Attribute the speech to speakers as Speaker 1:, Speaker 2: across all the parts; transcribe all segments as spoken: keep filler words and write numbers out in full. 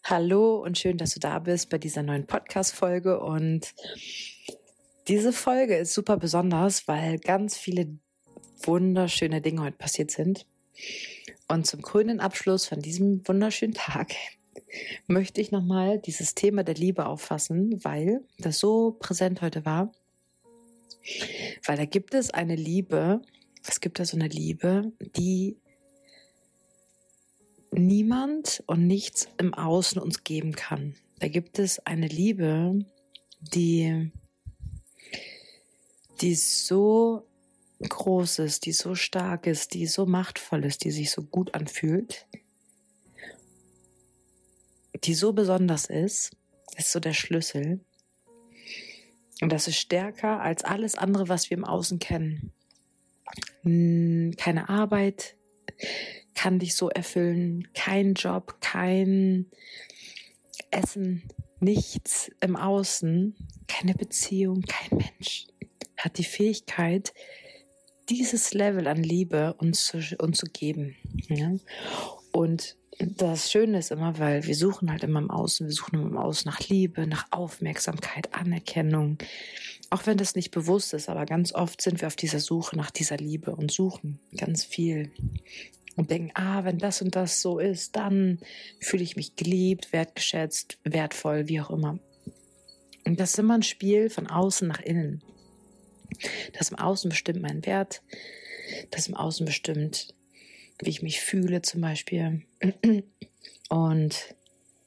Speaker 1: Hallo und schön, dass du da bist bei dieser neuen Podcast-Folge. Und diese Folge ist super besonders, weil ganz viele wunderschöne Dinge heute passiert sind. Und zum krönenden Abschluss von diesem wunderschönen Tag möchte ich nochmal dieses Thema der Liebe auffassen, weil das so präsent heute war. Weil da gibt es eine Liebe, es gibt da so eine Liebe, die niemand und nichts im Außen uns geben kann. Da gibt es eine Liebe, die, die so groß ist, die so stark ist, die so machtvoll ist, die sich so gut anfühlt, die so besonders ist, ist so der Schlüssel. Und das ist stärker als alles andere, was wir im Außen kennen. Keine Arbeit kann dich so erfüllen, kein Job, kein Essen, nichts im Außen, keine Beziehung, kein Mensch hat die Fähigkeit, dieses Level an Liebe uns zu, uns zu geben. Ja? Und das Schöne ist immer, weil wir suchen halt immer im Außen, wir suchen immer im Außen nach Liebe, nach Aufmerksamkeit, Anerkennung. Auch wenn das nicht bewusst ist, aber ganz oft sind wir auf dieser Suche nach dieser Liebe und suchen ganz viel. Und denken, ah, wenn das und das so ist, dann fühle ich mich geliebt, wertgeschätzt, wertvoll, wie auch immer. Und das ist immer ein Spiel von außen nach innen. Das im Außen bestimmt meinen Wert, das im Außen bestimmt, wie ich mich fühle zum Beispiel. Und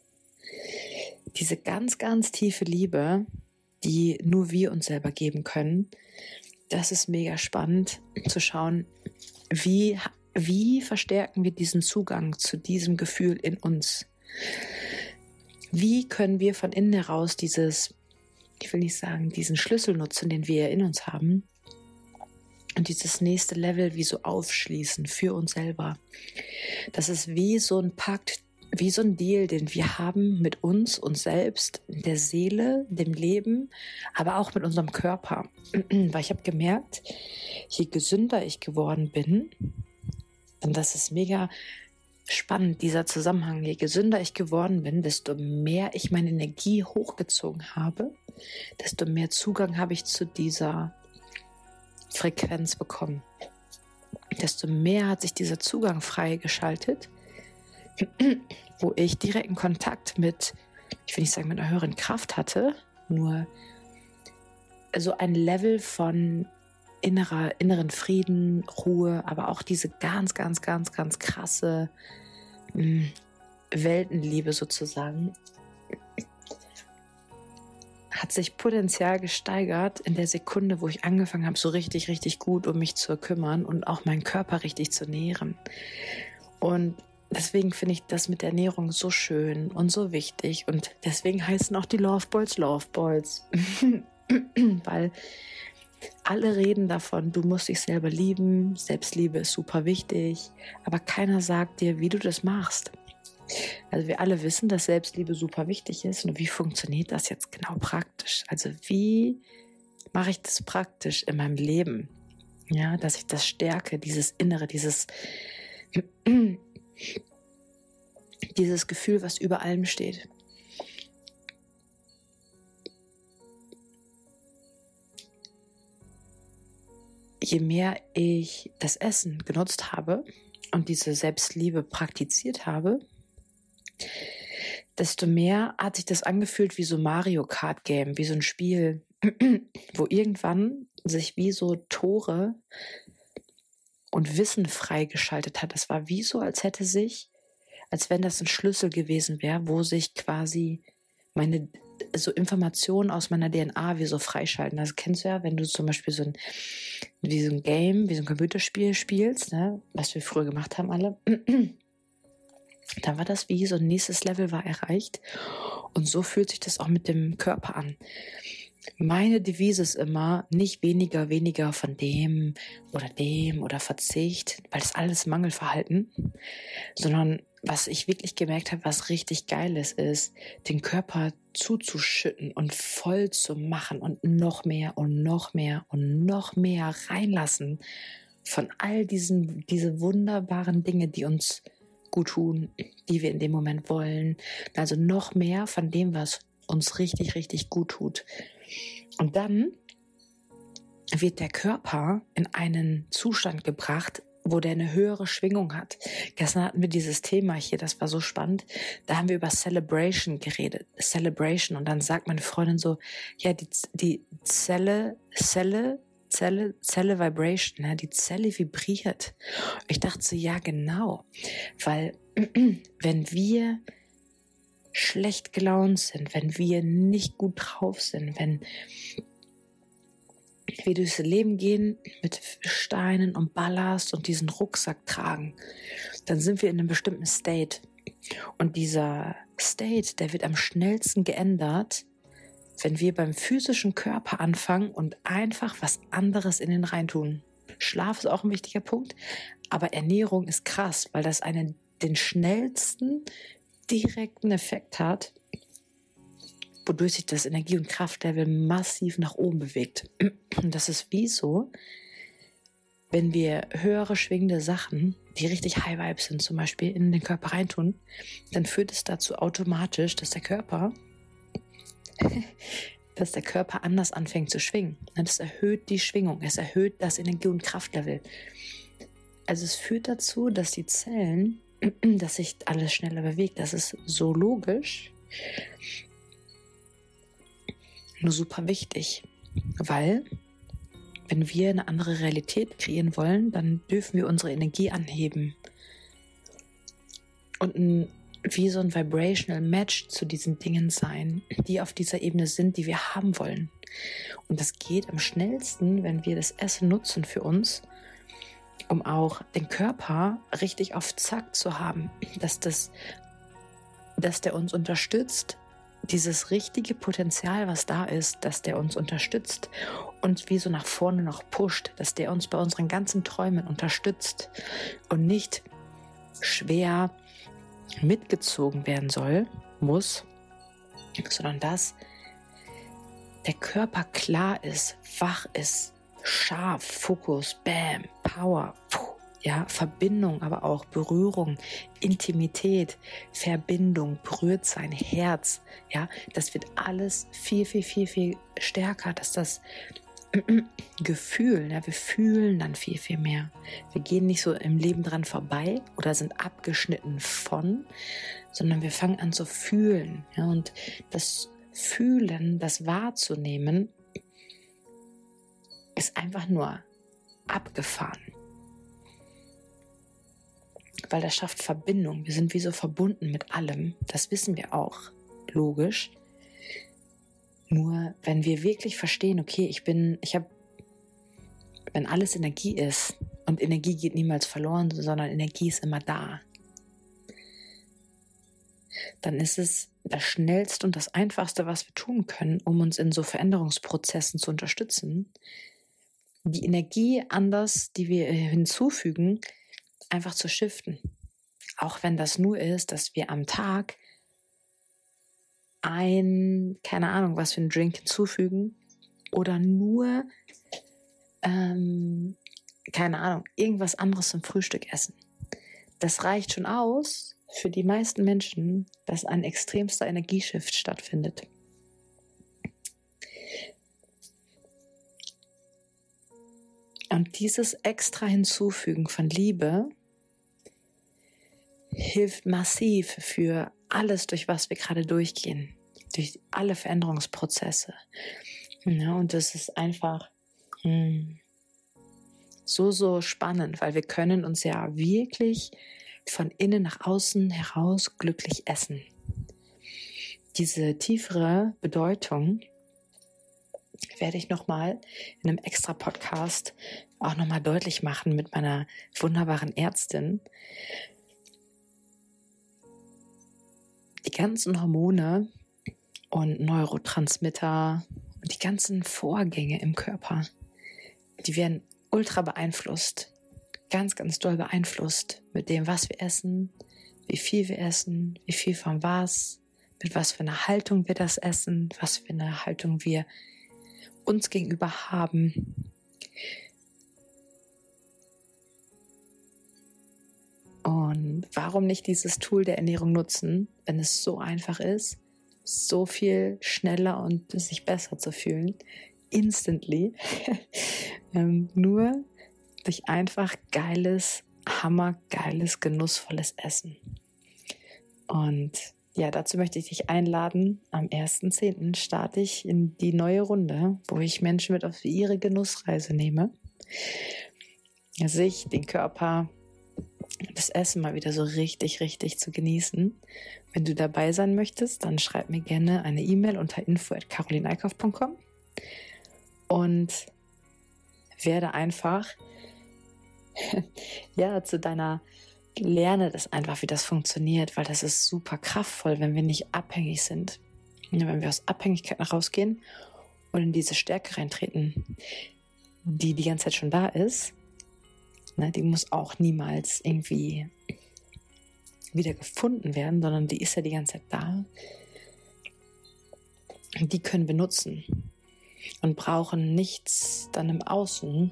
Speaker 1: diese ganz, ganz tiefe Liebe, die nur wir uns selber geben können, das ist mega spannend zu schauen, wie Wie verstärken wir diesen Zugang zu diesem Gefühl in uns? Wie können wir von innen heraus dieses, ich will nicht sagen, diesen Schlüssel nutzen, den wir in uns haben, und dieses nächste Level wie so aufschließen für uns selber? Das ist wie so ein Pakt, wie so ein Deal, den wir haben mit uns, uns selbst, der Seele, dem Leben, aber auch mit unserem Körper. Weil ich habe gemerkt, je gesünder ich geworden bin, und das ist mega spannend, dieser Zusammenhang. Je gesünder ich geworden bin, desto mehr ich meine Energie hochgezogen habe, desto mehr Zugang habe ich zu dieser Frequenz bekommen. Desto mehr hat sich dieser Zugang freigeschaltet, wo ich direkten Kontakt mit, ich will nicht sagen mit einer höheren Kraft hatte, nur so ein Level von innerer, inneren Frieden, Ruhe, aber auch diese ganz, ganz, ganz, ganz krasse mh, Weltenliebe sozusagen, hat sich potenziell gesteigert in der Sekunde, wo ich angefangen habe, so richtig, richtig gut um mich zu kümmern und auch meinen Körper richtig zu nähren. Und deswegen finde ich das mit der Ernährung so schön und so wichtig. Und deswegen heißen auch die Loveboys Loveboys. Weil alle reden davon, du musst dich selber lieben, Selbstliebe ist super wichtig, aber keiner sagt dir, wie du das machst. Also wir alle wissen, dass Selbstliebe super wichtig ist, und wie funktioniert das jetzt genau praktisch? Also wie mache ich das praktisch in meinem Leben? Ja, dass ich das stärke, dieses Innere, dieses, dieses Gefühl, was über allem steht. Je mehr ich das Essen genutzt habe und diese Selbstliebe praktiziert habe, desto mehr hat sich das angefühlt wie so Mario Kart Game, wie so ein Spiel, wo irgendwann sich wie so Tore und Wissen freigeschaltet hat. Das war wie so, als hätte sich, als wenn das ein Schlüssel gewesen wäre, wo sich quasi meine so Informationen aus meiner D N A wie so freischalten. Das kennst du ja, wenn du zum Beispiel so ein, wie so ein Game, wie so ein Computerspiel spielst, ne, was wir früher gemacht haben alle, dann war das wie so ein nächstes Level war erreicht. Und so fühlt sich das auch mit dem Körper an. Meine Devise ist immer, nicht weniger, weniger von dem oder dem oder Verzicht, weil das alles Mangelverhalten, sondern was ich wirklich gemerkt habe, was richtig Geiles ist, den Körper zuzuschütten und voll zu machen und noch mehr und noch mehr und noch mehr reinlassen von all diesen, diese wunderbaren Dinge, die uns gut tun, die wir in dem Moment wollen. Also noch mehr von dem, was uns richtig, richtig gut tut. Und dann wird der Körper in einen Zustand gebracht, wo der eine höhere Schwingung hat. Gestern hatten wir dieses Thema hier, das war so spannend. Da haben wir über Celebration geredet. Celebration. Und dann sagt meine Freundin so, ja, die, die Zelle, Zelle, Zelle, Zelle Vibration, ja, die Zelle vibriert. Ich dachte so, ja, genau. Weil wenn wir schlecht gelaunt sind, wenn wir nicht gut drauf sind, wenn wir durchs Leben gehen mit Steinen und Ballast und diesen Rucksack tragen, dann sind wir in einem bestimmten State. Und dieser State, der wird am schnellsten geändert, wenn wir beim physischen Körper anfangen und einfach was anderes in den reintun. Schlaf ist auch ein wichtiger Punkt, aber Ernährung ist krass, weil das einen, den schnellsten direkten Effekt hat, wodurch sich das Energie- und Kraftlevel massiv nach oben bewegt. Und das ist wie so, wenn wir höhere schwingende Sachen, die richtig High Vibes sind, zum Beispiel in den Körper reintun, dann führt es dazu automatisch, dass der Körper, dass der Körper anders anfängt zu schwingen. Das erhöht die Schwingung, es erhöht das Energie- und Kraftlevel. Also es führt dazu, dass die Zellen, dass sich alles schneller bewegt. Das ist so logisch, nur super wichtig, weil wenn wir eine andere Realität kreieren wollen, dann dürfen wir unsere Energie anheben und ein, wie so ein Vibrational Match zu diesen Dingen sein, die auf dieser Ebene sind, die wir haben wollen. Und das geht am schnellsten, wenn wir das Essen nutzen für uns, um auch den Körper richtig auf Zack zu haben, dass, das, dass der uns unterstützt, dieses richtige Potenzial, was da ist, dass der uns unterstützt und wie so nach vorne noch pusht, dass der uns bei unseren ganzen Träumen unterstützt und nicht schwer mitgezogen werden soll, muss, sondern dass der Körper klar ist, wach ist, scharf, Fokus, Bam, Power, puh, ja, Verbindung, aber auch Berührung, Intimität, Verbindung, Berührtsein, Herz, ja, das wird alles viel, viel, viel, viel stärker, dass das Gefühl, ja, wir fühlen dann viel, viel mehr. Wir gehen nicht so im Leben dran vorbei oder sind abgeschnitten von, sondern wir fangen an zu fühlen, ja, und das Fühlen, das wahrzunehmen, ist einfach nur abgefahren. Weil das schafft Verbindung. Wir sind wie so verbunden mit allem. Das wissen wir auch. Logisch. Nur wenn wir wirklich verstehen, okay, ich bin, ich habe, wenn alles Energie ist und Energie geht niemals verloren, sondern Energie ist immer da, dann ist es das Schnellste und das Einfachste, was wir tun können, um uns in so Veränderungsprozessen zu unterstützen, die Energie anders, die wir hinzufügen, einfach zu shiften. Auch wenn das nur ist, dass wir am Tag ein, keine Ahnung, was für einen Drink hinzufügen oder nur, ähm, keine Ahnung, irgendwas anderes zum Frühstück essen. Das reicht schon aus für die meisten Menschen, dass ein extremster Energieshift stattfindet. Und dieses extra Hinzufügen von Liebe hilft massiv für alles, durch was wir gerade durchgehen, durch alle Veränderungsprozesse. Ja, und das ist einfach hm, so, so spannend, weil wir können uns ja wirklich von innen nach außen heraus glücklich essen. Diese tiefere Bedeutung werde ich nochmal in einem extra Podcast auch nochmal deutlich machen mit meiner wunderbaren Ärztin. Die ganzen Hormone und Neurotransmitter und die ganzen Vorgänge im Körper, die werden ultra beeinflusst, ganz, ganz doll beeinflusst mit dem, was wir essen, wie viel wir essen, wie viel von was, mit was für einer Haltung wir das essen, was für eine Haltung wir uns gegenüber haben. Und warum nicht dieses Tool der Ernährung nutzen, wenn es so einfach ist, so viel schneller und sich besser zu fühlen, instantly, ähm, nur durch einfach geiles, hammergeiles, genussvolles Essen. Und ja, dazu möchte ich dich einladen. Am ersten zehnten starte ich in die neue Runde, wo ich Menschen mit auf ihre Genussreise nehme. Sich, den Körper, das Essen mal wieder so richtig, richtig zu genießen. Wenn du dabei sein möchtest, dann schreib mir gerne eine E-Mail unter info at caroline-eickhoff punkt com und werde einfach ja, zu deiner, lerne das einfach, wie das funktioniert, weil das ist super kraftvoll, wenn wir nicht abhängig sind. Wenn wir aus Abhängigkeit nach rausgehen und in diese Stärke reintreten, die die ganze Zeit schon da ist, ne, die muss auch niemals irgendwie wieder gefunden werden, sondern die ist ja die ganze Zeit da. Und die können wir nutzen und brauchen nichts dann im Außen,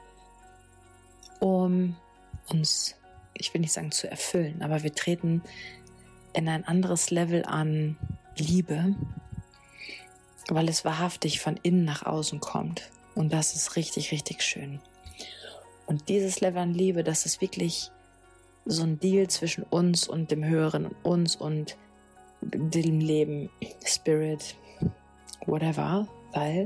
Speaker 1: um uns, ich will nicht sagen zu erfüllen, aber wir treten in ein anderes Level an Liebe, weil es wahrhaftig von innen nach außen kommt. Und das ist richtig, richtig schön. Und dieses Level an Liebe, das ist wirklich so ein Deal zwischen uns und dem Höheren und uns und dem Leben, Spirit, whatever, weil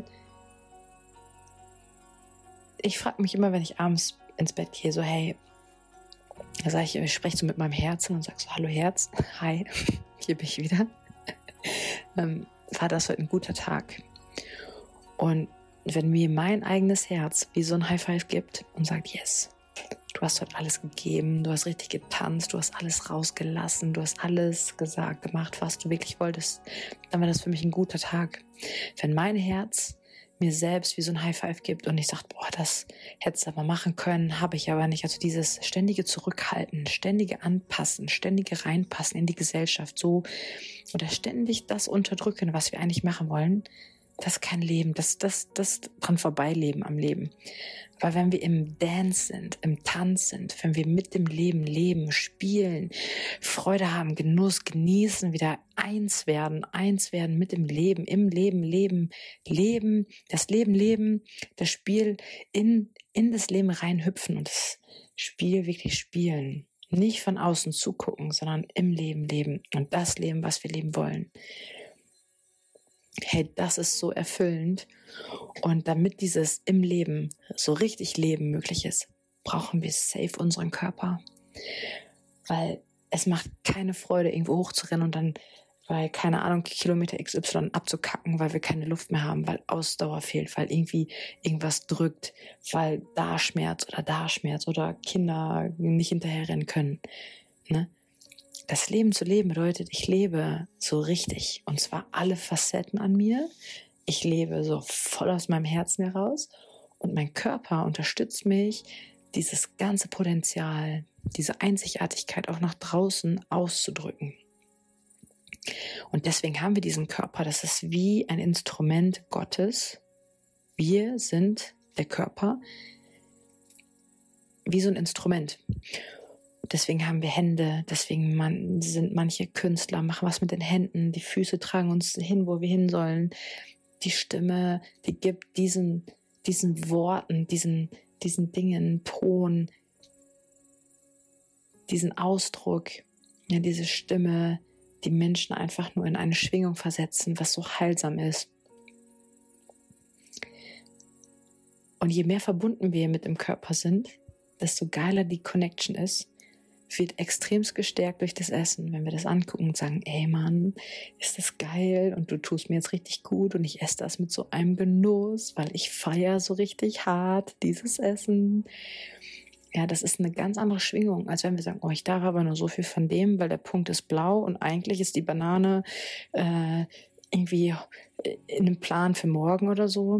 Speaker 1: ich frage mich immer, wenn ich abends ins Bett gehe, so hey, da sage ich, ich spreche so mit meinem Herzen und sage so, hallo Herz, hi, hier bin ich wieder. ähm, war das heute ein guter Tag? Und wenn mir mein eigenes Herz wie so ein High Five gibt und sagt, yes, du hast heute alles gegeben, du hast richtig getanzt, du hast alles rausgelassen, du hast alles gesagt, gemacht, was du wirklich wolltest, dann war das für mich ein guter Tag. Wenn mein Herz mir selbst wie so ein High Five gibt und ich sage, boah, das hättest du aber machen können, habe ich aber nicht. Also dieses ständige Zurückhalten, ständige Anpassen, ständige Reinpassen in die Gesellschaft, so oder ständig das unterdrücken, was wir eigentlich machen wollen, das ist kein Leben, das, das, das kann vorbeileben am Leben. Weil wenn wir im Dance sind, im Tanz sind, wenn wir mit dem Leben leben, spielen, Freude haben, Genuss, genießen, wieder eins werden, eins werden mit dem Leben, im Leben, leben, leben, das Leben leben, das Spiel in, in das Leben reinhüpfen und das Spiel wirklich spielen. Nicht von außen zugucken, sondern im Leben leben und das Leben, was wir leben wollen. Hey, das ist so erfüllend. Und damit dieses im Leben so richtig Leben möglich ist, brauchen wir safe unseren Körper. Weil es macht keine Freude, irgendwo hochzurennen und dann bei, keine Ahnung, Kilometer X Y abzukacken, weil wir keine Luft mehr haben, weil Ausdauer fehlt, weil irgendwie irgendwas drückt, weil da Schmerz oder da Schmerz oder Kinder nicht hinterherrennen können. Ne? Das Leben zu leben bedeutet, ich lebe so richtig und zwar alle Facetten an mir. Ich lebe so voll aus meinem Herzen heraus und mein Körper unterstützt mich, dieses ganze Potenzial, diese Einzigartigkeit auch nach draußen auszudrücken. Und deswegen haben wir diesen Körper, das ist wie ein Instrument Gottes. Wir sind der Körper, wie so ein Instrument. Deswegen haben wir Hände, deswegen man, sind manche Künstler, machen was mit den Händen, die Füße tragen uns hin, wo wir hin sollen. Die Stimme, die gibt diesen, diesen Worten, diesen, diesen Dingen, Ton, diesen Ausdruck, ja, diese Stimme, die Menschen einfach nur in eine Schwingung versetzen, was so heilsam ist. Und je mehr verbunden wir mit dem Körper sind, desto geiler die Connection ist, wird extremst gestärkt durch das Essen, wenn wir das angucken und sagen, ey Mann, ist das geil und du tust mir jetzt richtig gut und ich esse das mit so einem Genuss, weil ich feiere so richtig hart dieses Essen. Ja, das ist eine ganz andere Schwingung, als wenn wir sagen, oh, ich darf aber nur so viel von dem, weil der Punkt ist blau und eigentlich ist die Banane äh, irgendwie in einem Plan für morgen oder so.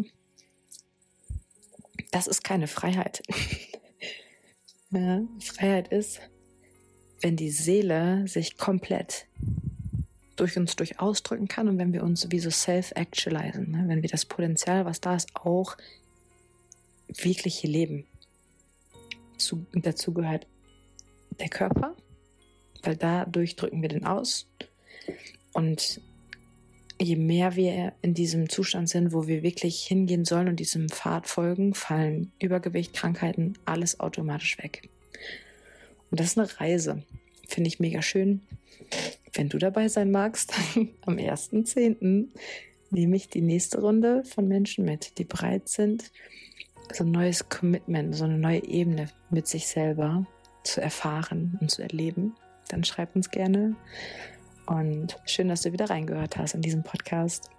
Speaker 1: Das ist keine Freiheit. Ja, Freiheit ist, wenn die Seele sich komplett durch uns durch ausdrücken kann und wenn wir uns wie so self-actualisen, ne? Wenn wir das Potenzial, was da ist, auch wirklich hier leben. Zu, dazu gehört der Körper, weil dadurch drücken wir den aus. Und je mehr wir in diesem Zustand sind, wo wir wirklich hingehen sollen und diesem Pfad folgen, fallen Übergewicht, Krankheiten, alles automatisch weg. Und das ist eine Reise. Finde ich mega schön. Wenn du dabei sein magst, am ersten zehnten nehme ich die nächste Runde von Menschen mit, die bereit sind, so ein neues Commitment, so eine neue Ebene mit sich selber zu erfahren und zu erleben. Dann schreib uns gerne. Und schön, dass du wieder reingehört hast in diesem Podcast.